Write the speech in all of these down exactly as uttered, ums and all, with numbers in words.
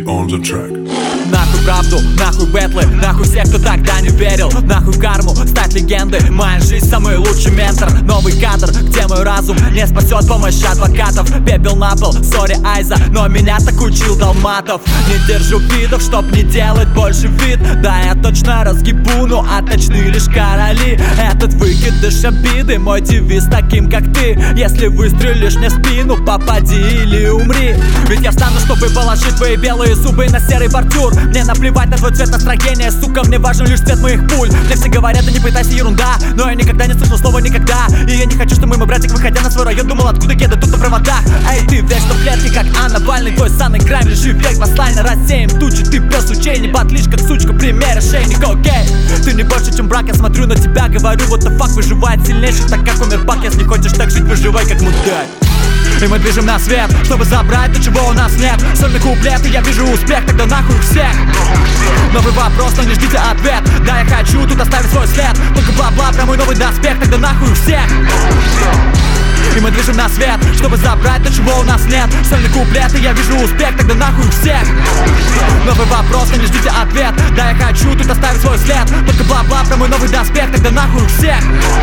on the track. Нахуй правду, нахуй бэтлы, нахуй всех, кто тогда не верил. Нахуй карму, стать легендой, моя жизнь самый лучший ментор. Новый кадр, где мой разум не спасет помощь адвокатов. Пепел на пол, сори Айза, но меня так учил Долматов. Не держу видов, чтоб не делать больше вид. Да, я точно разгибу, ну а точны лишь короли. Этот выкидыш обиды, мой девиз таким как ты. Если выстрелишь мне в спину, попади или умри. Ведь я встану, чтобы положить твои белые зубы на серый бордюр. Мне наплевать на твой цвет настроения, сука, мне важен лишь цвет моих пуль. Мне все говорят, да не пытайся, ерунда, но я никогда не слышал слова никогда. И я не хочу, чтобы мой братик, выходя на свой район, думал, откуда кеды тут на проводах. Эй, ты вечно в клетке, как Анна Бальный, твой санный крайм, лежи век послально, рассеем тучи. Ты пес учей, не батлишь, как сучка, пример ошейник, окей. Ты не больше, чем брак, я смотрю на тебя, говорю, вот the fuck, выживает сильнейший, так как умер Пак. Если хочешь так жить, выживай как мудак. И мы движем на свет, чтобы забрать то, чего у нас нет. Сольный куплет, и я вижу успех, тогда нахуй всех. Новый вопрос, но не ждите ответ. Да, я хочу тут оставить свой след. Только бла-бла про мой новый доспех, тогда нахуй всех. И мы движем на свет, чтобы забрать то, чего у нас нет. Сольный куплет, и я вижу успех, тогда нахуй всех. Новый вопрос, но не ждите ответ. Да, я хочу тут оставить свой след. Только бла-бла про мой новый доспех, тогда нахуй всех.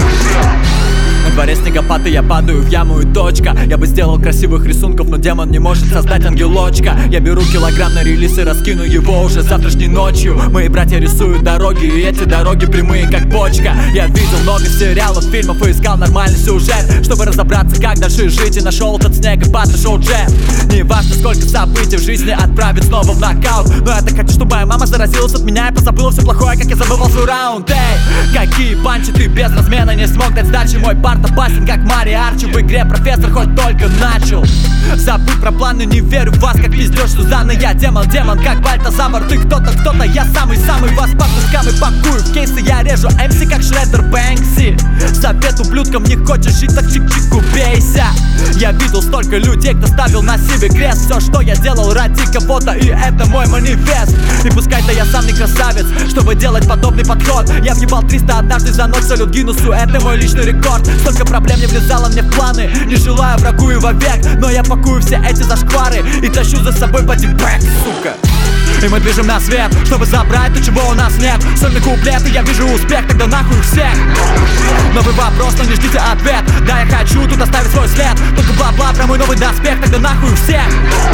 На дворе снегопад, и я падаю в яму и точка. Я бы сделал красивых рисунков, но демон не может создать ангелочка. Я беру килограмм на релиз и раскину его уже завтрашней ночью. Мои братья рисуют дороги, и эти дороги прямые как бочка. Я видел много сериалов, фильмов и искал нормальный сюжет, чтобы разобраться, как дальше жить. И нашел этот снегопад и шоу джет. Не важно, сколько событий в жизни отправит снова в нокаут, но я так хочу, чтобы моя мама заразилась от меня и позабыла все плохое, как я забывал свой раунд. Эй, какие панчи ты без размена не смог дать сдачи. Мой парень опасен, как Мари Арчи в игре профессор, хоть только начал. Забудь про планы, не верю в вас, как пиздёшь, Сузанна. Я демон, демон, как Бальтазар. Ты кто-то, кто-то, я самый-самый. Вас по кускам и пакую в кейсы. Я режу эм си, как Шреддер Бэнкси. Совет ублюдкам, не хочешь жить, так чик-чик убейся. Я видел столько людей, кто ставил на себе крест. Все, что я делал ради кого-то, и это мой манифест. И пускай-то я сам не красавец, чтобы делать подобный подход. Я въебал триста однажды за ночь, салют Гиннесу, это мой личный рекорд. Столько проблем не влезало мне в планы, не желаю врагу и вовек. Но я пакую все эти зашквары и тащу за собой бодибэк, сука. И мы движем на свет, чтобы забрать то, чего у нас нет. Сольный куплет, и я вижу успех, тогда нахуй всех. Новый вопрос, но не ждите ответ. Да, я хочу тут оставить свой след. Только бла-бла про мой новый доспех, тогда нахуй всех.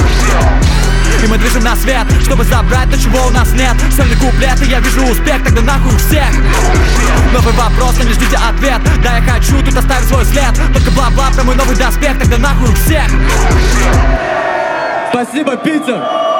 И мы движем на свет, чтобы забрать то, чего у нас нет. Сольный куплет, и я вижу успех, тогда нахуй всех. Новый вопрос, но не ждите ответ. Да, я хочу тут оставить свой след. Только бла-бла про мой новый доспех, тогда нахуй всех. Спасибо, Питер!